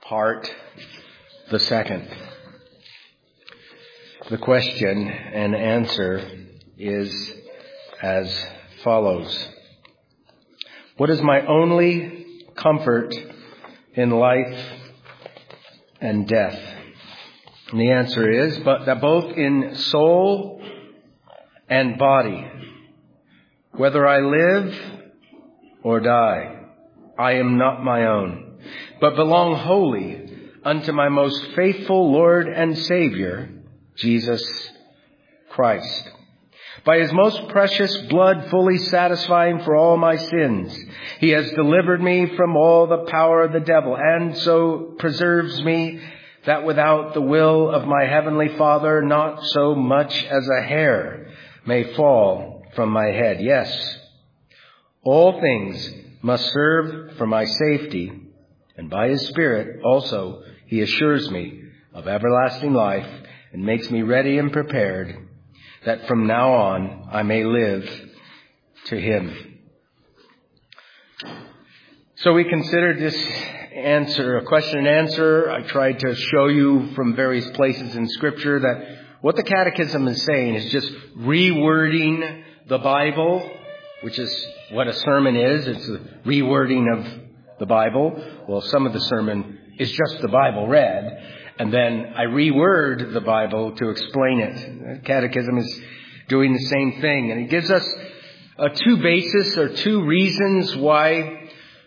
Part the second. The question and answer is as follows. What is my only comfort in life and death? And the answer is that both in soul and body, whether I live or die, I am not my own, but belong wholly unto my most faithful Lord and Savior, Jesus Christ. By his most precious blood fully satisfying for all my sins, he has delivered me from all the power of the devil, and so preserves me that without the will of my heavenly Father, not so much as a hair may fall from my head. Yes, all things must serve for my safety, and by his Spirit also he assures me of everlasting life and makes me ready and prepared that from now on I may live to him. So we considered this answer, a question and answer. I tried to show you from various places in Scripture that what the Catechism is saying is just rewording the Bible, which is what a sermon is. It's a rewording of the Bible. Well, some of the sermon is just the Bible read, and then I reword the Bible to explain it. The Catechism is doing the same thing, and it gives us two bases or two reasons why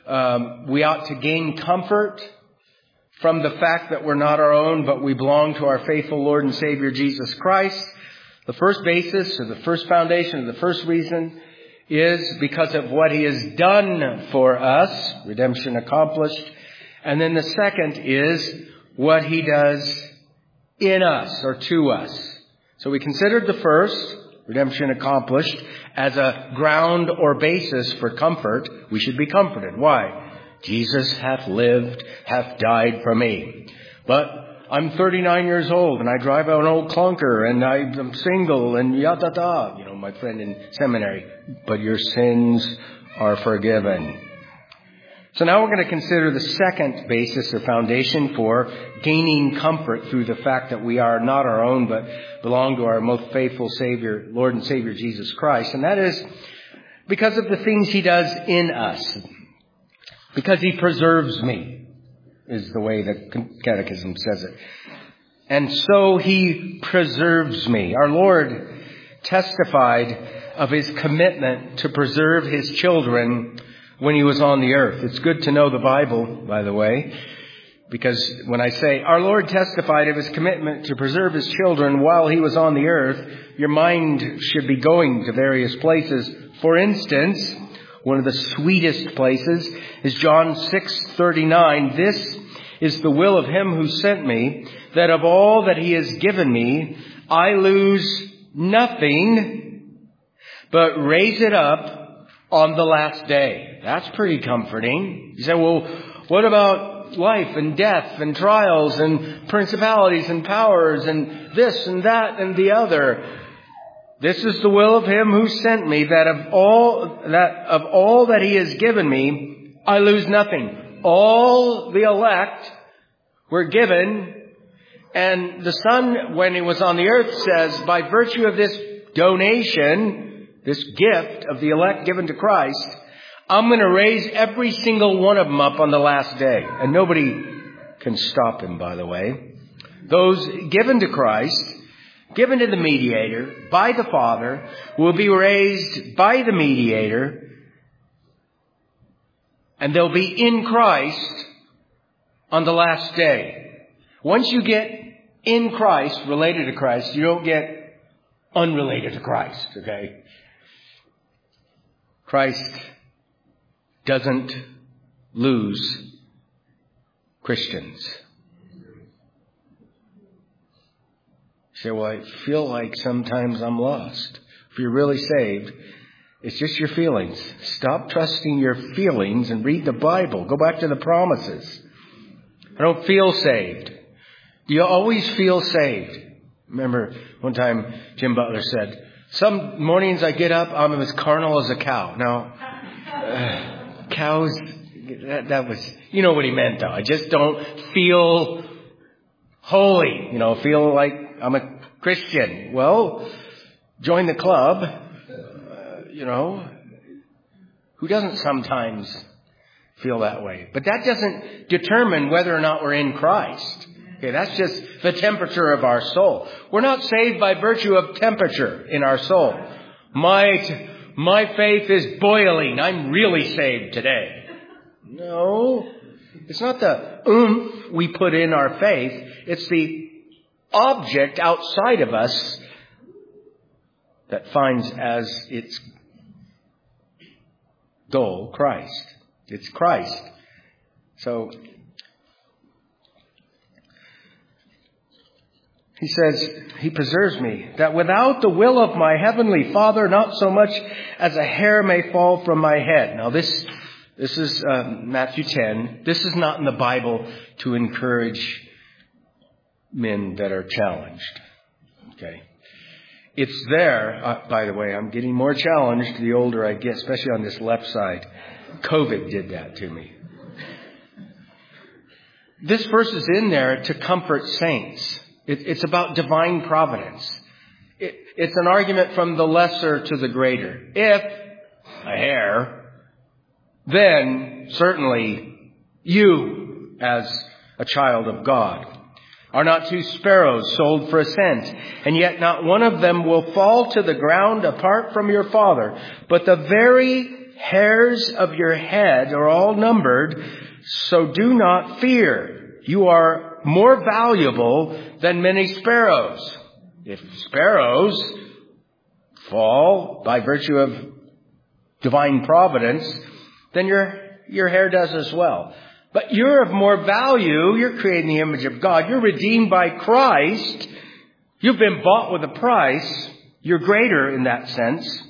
we ought to gain comfort from the fact that we're not our own, but we belong to our faithful Lord and Savior, Jesus Christ. The first basis, or the first foundation, or the first reason is because of what he has done for us, redemption accomplished. And then the second is what he does in us or to us. So we considered the first, redemption accomplished, as a ground or basis for comfort. We should be comforted. Why? Jesus hath lived, hath died for me. But I'm 39 years old and I drive an old clunker and I'm single and yada-da. You know, my friend in seminary. But your sins are forgiven. So now we're going to consider the second basis or foundation for gaining comfort through the fact that we are not our own, but belong to our most faithful Savior, Lord and Savior, Jesus Christ. And that is because of the things he does in us. Because he preserves me, is the way the Catechism says it. And so he preserves me. Our Lord testified of his commitment to preserve his children when he was on the earth. It's good to know the Bible, by the way, because when I say our Lord testified of his commitment to preserve his children while he was on the earth, your mind should be going to various places. For instance, one of the sweetest places is John 6:39. This is the will of him who sent me, that of all that he has given me, I lose nothing, but raise it up on the last day. That's pretty comforting. You say, well, what about life and death and trials and principalities and powers and this and that and the other? This is the will of him who sent me, that of all that he has given me, I lose nothing. All the elect were given, and the Son, when he was on the earth, says, by virtue of this donation, this gift of the elect given to Christ, I'm going to raise every single one of them up on the last day. And nobody can stop him, by the way. Those given to Christ, given to the mediator by the Father, will be raised by the mediator, and they'll be in Christ on the last day. Once you get in Christ, related to Christ, you don't get unrelated to Christ, okay? Christ doesn't lose Christians. You say, well, I feel like sometimes I'm lost. If you're really saved, it's just your feelings. Stop trusting your feelings and read the Bible. Go back to the promises. I don't feel saved. Do you always feel saved? Remember one time Jim Butler said, some mornings I get up, I'm as carnal as a cow. Now, cows, That was, you know what he meant though. I just don't feel holy, feel like I'm a Christian. Well, join the club, who doesn't sometimes feel that way? But that doesn't determine whether or not we're in Christ. Okay, that's just the temperature of our soul. We're not saved by virtue of temperature in our soul. My faith is boiling. I'm really saved today. No, it's not the oomph we put in our faith. It's the object outside of us that finds as its goal Christ. It's Christ. So he says, he preserves me, that without the will of my heavenly Father, not so much as a hair may fall from my head. Now this is Matthew 10. This is not in the Bible to encourage men that are challenged. Okay. It's there, by the way, I'm getting more challenged the older I get, especially on this left side. COVID did that to me. This verse is in there to comfort saints. It's about divine providence. It's an argument from the lesser to the greater. If a hair, then certainly you, as a child of God, are not 2 sparrows sold for a cent, and yet not one of them will fall to the ground apart from your Father. But the very hairs of your head are all numbered, so do not fear. You are more valuable than many sparrows. If sparrows fall by virtue of divine providence, then your hair does as well. But you're of more value. You're created in the image of God. You're redeemed by Christ. You've been bought with a price. You're greater in that sense.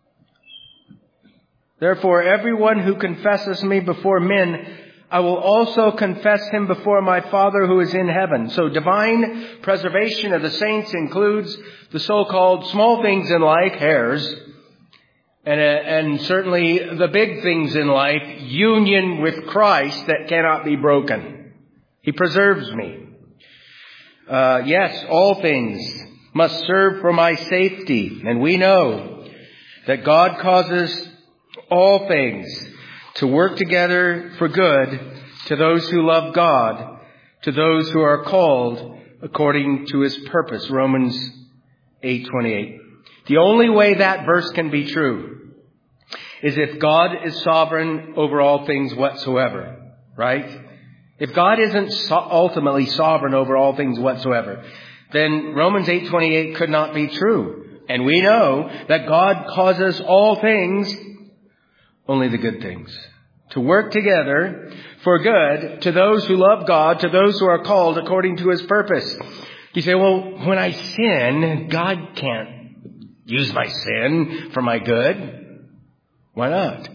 Therefore, everyone who confesses me before men, I will also confess him before my Father who is in heaven. So divine preservation of the saints includes the so-called small things in life, hairs, and certainly the big things in life, union with Christ that cannot be broken. He preserves me. Yes, all things must serve for my safety. And we know that God causes all things to work together for good to those who love God, to those who are called according to his purpose. Romans 8:28. The only way that verse can be true is if God is sovereign over all things whatsoever, right? If God isn't ultimately sovereign over all things whatsoever, then Romans 8:28 could not be true. And we know that God causes all things, only the good things, to work together for good to those who love God, to those who are called according to his purpose. You say, well, when I sin, God can't use my sin for my good. Why not?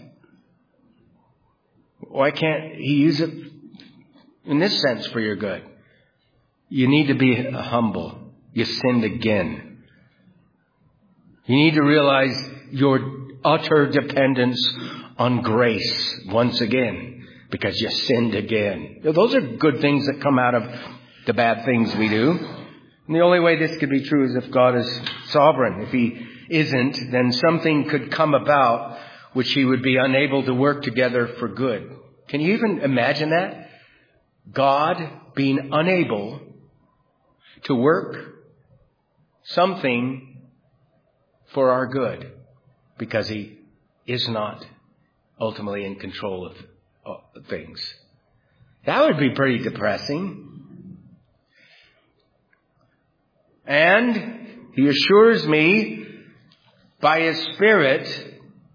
Why can't he use it in this sense for your good? You need to be humble. You sinned again. You need to realize your utter dependence on grace once again, because you sinned again. Those are good things that come out of the bad things we do. And the only way this could be true is if God is sovereign. If he isn't, then something could come about which he would be unable to work together for good. Can you even imagine that? God being unable to work something for our good because he is not ultimately in control of things. That would be pretty depressing. And he assures me by his Spirit,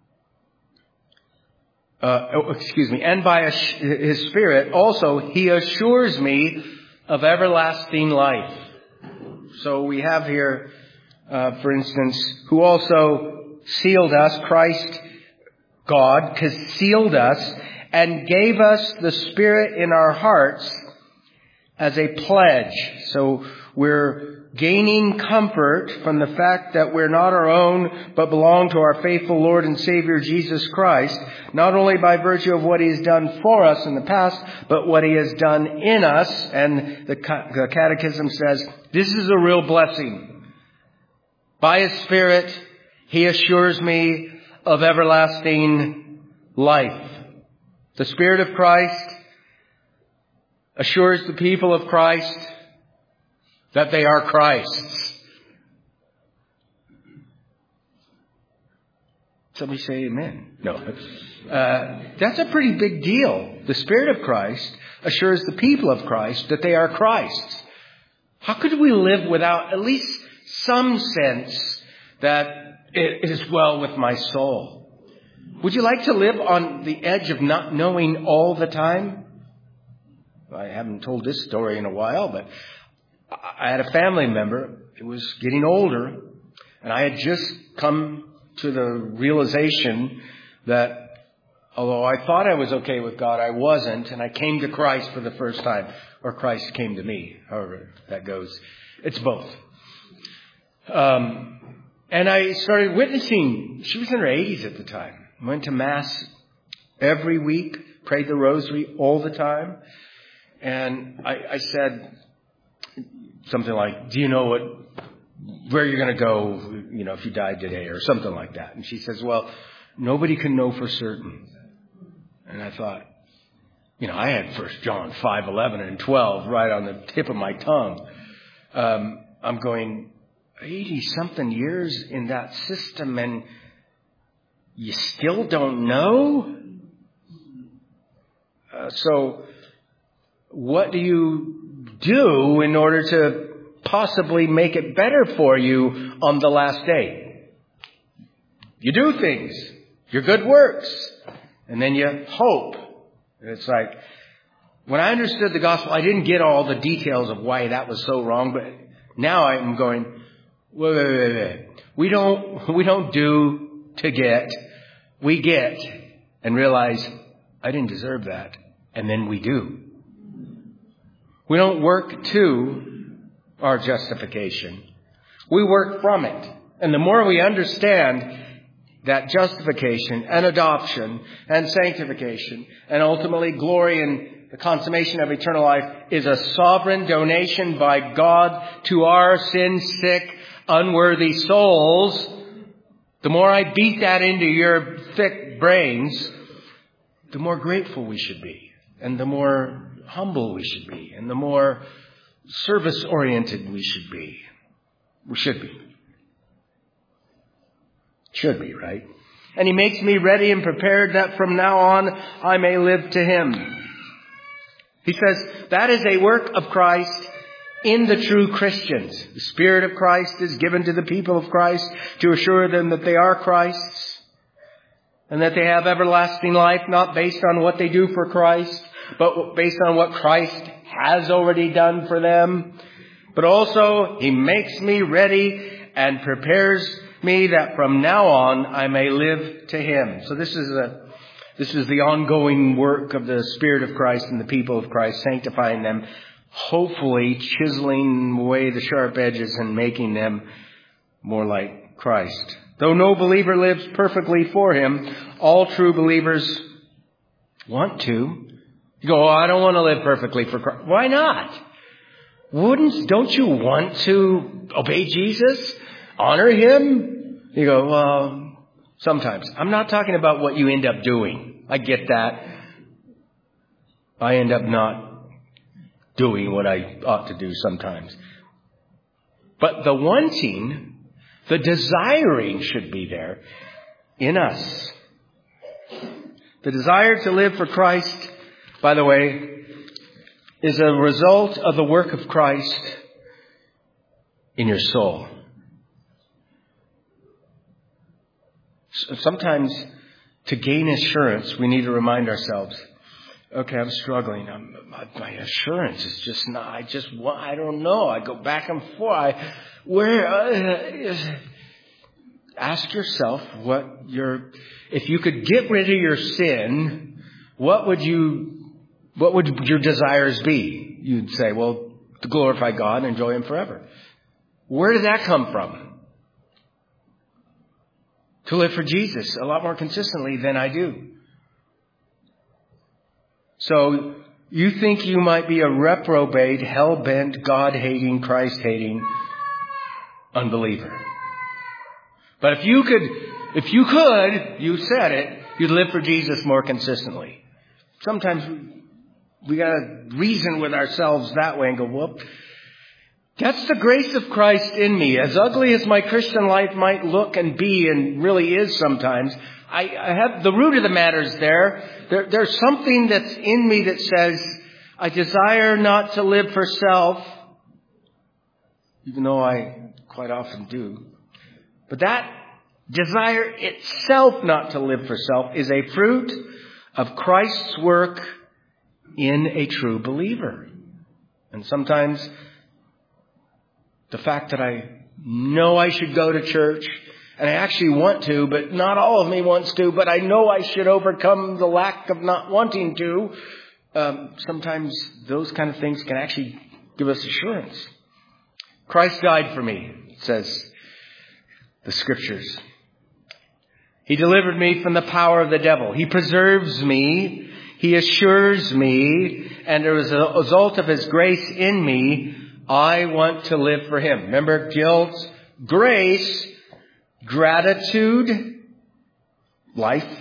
and by his Spirit also, he assures me of everlasting life. So we have here, for instance, who also sealed us, Christ, God, sealed us and gave us the Spirit in our hearts as a pledge. So we're gaining comfort from the fact that we're not our own, but belong to our faithful Lord and Savior Jesus Christ, not only by virtue of what He has done for us in the past, but what He has done in us. And the Catechism says, this is a real blessing. By His Spirit, He assures me of everlasting life. The Spirit of Christ assures the people of Christ that they are Christ's. Somebody say amen. No. That's a pretty big deal. The Spirit of Christ assures the people of Christ that they are Christ's. How could we live without at least some sense that it is well with my soul? Would you like to live on the edge of not knowing all the time? I haven't told this story in a while, but I had a family member who was getting older, and I had just come to the realization that although I thought I was okay with God, I wasn't, and I came to Christ for the first time, or Christ came to me, however that goes. It's both. And I started witnessing. She was in her 80s at the time. Went to Mass every week, prayed the rosary all the time. And I said something like, do you know where you're going to go, if you died today, or something like that? And she says, well, nobody can know for certain. And I thought, I had 1 John 5:11 and 12 right on the tip of my tongue. I'm going 80-something years in that system, and you still don't know? So what do you do in order to possibly make it better for you on the last day? You do things, your good works, and then you hope. And it's like, when I understood the gospel, I didn't get all the details of why that was so wrong, but now I'm going, wait. We don't do to get. We get and realize I didn't deserve that. And then we do. We don't work to our justification. We work from it. And the more we understand that justification and adoption and sanctification and ultimately glory and the consummation of eternal life is a sovereign donation by God to our sin-sick, unworthy souls, the more I beat that into your thick brains, the more grateful we should be, and the more humble we should be, and the more service-oriented we should be. We should be. Should be, right? And He makes me ready and prepared that from now on I may live to Him. He says that is a work of Christ in the true Christians. The Spirit of Christ is given to the people of Christ to assure them that they are Christ's and that they have everlasting life, not based on what they do for Christ, but based on what Christ has already done for them. But also, He makes me ready and prepares me that from now on I may live to Him. So this is the ongoing work of the Spirit of Christ and the people of Christ, sanctifying them, hopefully chiseling away the sharp edges and making them more like Christ. Though no believer lives perfectly for Him, all true believers want to. You go, I don't want to live perfectly for Christ. Why not? Don't you want to obey Jesus? Honor Him? You go, well, sometimes. I'm not talking about what you end up doing. I get that. I end up not doing what I ought to do sometimes. But the wanting, the desiring should be there in us. The desire to live for Christ, by the way, is a result of the work of Christ in your soul. Sometimes to gain assurance, we need to remind ourselves, okay, I'm struggling. My assurance is just not, I don't know. I go back and forth. Ask yourself if you could get rid of your sin, what would your desires be? You'd say, well, to glorify God and enjoy Him forever. Where did that come from? To live for Jesus a lot more consistently than I do. So you think you might be a reprobate, hell-bent, God-hating, Christ-hating unbeliever. But if you could, you said it, you'd live for Jesus more consistently. Sometimes we gotta reason with ourselves that way and go, whoop. That's the grace of Christ in me. As ugly as my Christian life might look and be and really is sometimes, I have the root of the matter is there's something that's in me that says, I desire not to live for self, even though I quite often do. But that desire itself not to live for self is a fruit of Christ's work in a true believer. And sometimes the fact that I know I should go to church, and I actually want to, but not all of me wants to, but I know I should overcome the lack of not wanting to. Sometimes those kind of things can actually give us assurance. Christ died for me, says the Scriptures. He delivered me from the power of the devil. He preserves me. He assures me. And as a result of His grace in me, I want to live for Him. Remember, guilt, grace, gratitude, life.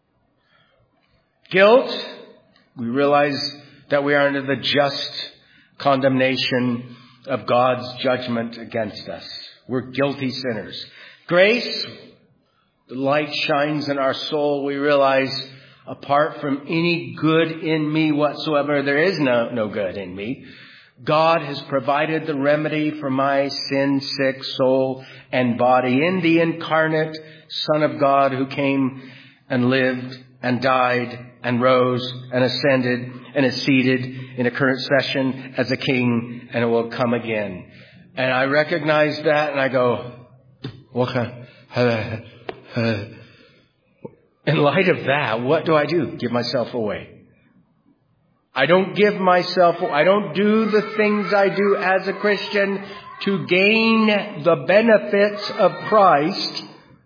Guilt, we realize that we are under the just condemnation of God's judgment against us. We're guilty sinners. Grace, the light shines in our soul. We realize apart from any good in me whatsoever, there is no good in me. God has provided the remedy for my sin-sick soul and body in the incarnate Son of God who came and lived and died and rose and ascended and is seated in a current session as a king and will come again. And I recognize that and I go, in light of that, what do I do? Give myself away. I don't do the things I do as a Christian to gain the benefits of Christ.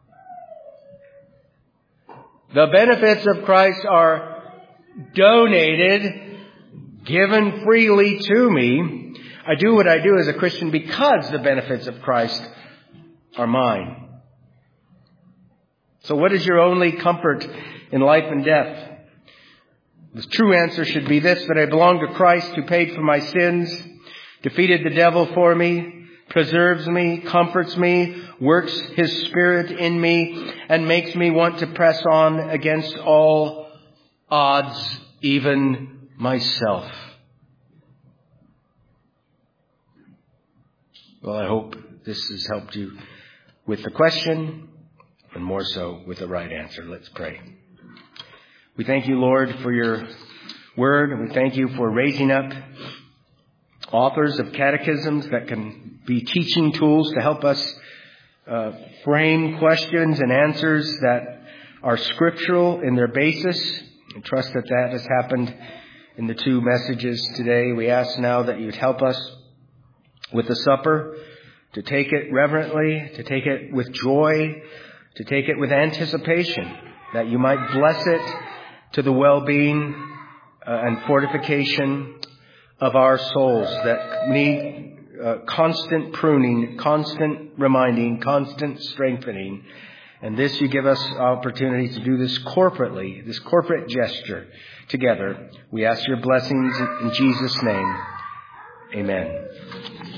The benefits of Christ are donated, given freely to me. I do what I do as a Christian because the benefits of Christ are mine. So what is your only comfort in life and death? The true answer should be this, that I belong to Christ who paid for my sins, defeated the devil for me, preserves me, comforts me, works His Spirit in me, and makes me want to press on against all odds, even myself. Well, I hope this has helped you with the question, and more so with the right answer. Let's pray. We thank you, Lord, for your word, and we thank you for raising up authors of catechisms that can be teaching tools to help us frame questions and answers that are scriptural in their basis. I trust that has happened in the two messages today. We ask now that you'd help us with the supper, to take it reverently, to take it with joy, to take it with anticipation, that you might bless it to the well-being and fortification of our souls that need constant pruning, constant reminding, constant strengthening. And this you give us opportunity to do this corporately, this corporate gesture together. We ask your blessings in Jesus' name. Amen.